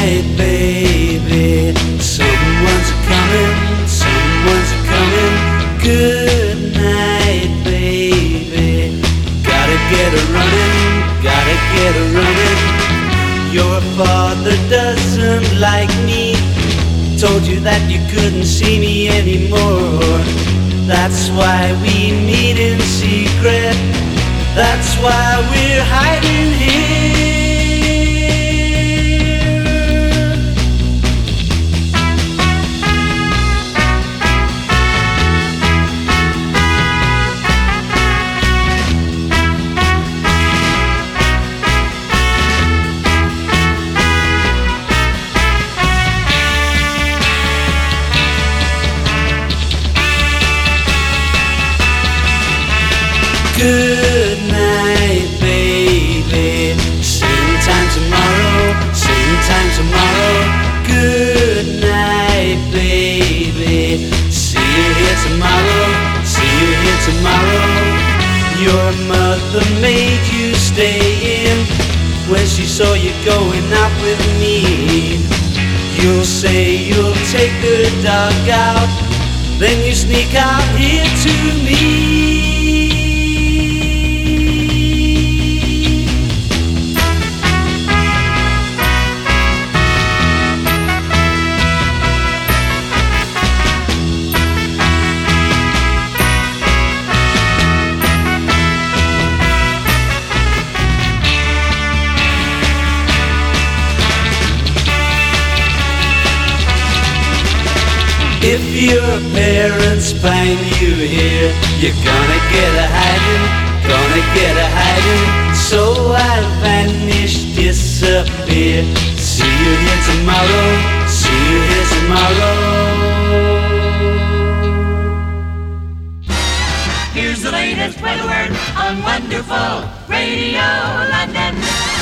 night, baby. Someone's coming, someone's coming. Good night, baby. Gotta get a running, gotta get a running. Your father doesn't like me. Told you that you couldn't see me anymore. That's why we meet in secret. That's why we're hiding here. Good night, baby. Same time tomorrow, same time tomorrow. Good night, baby. See you here tomorrow, see you here tomorrow. Your mother made you stay in when she saw you going out with me. You'll say you'll take the dog out, then you sneak out here to me. If your parents find you here, you're gonna get a hiding, gonna get a hiding. So I'll vanish, disappear. See you here tomorrow, see you here tomorrow. Here's the latest weather word on Wonderful Radio London.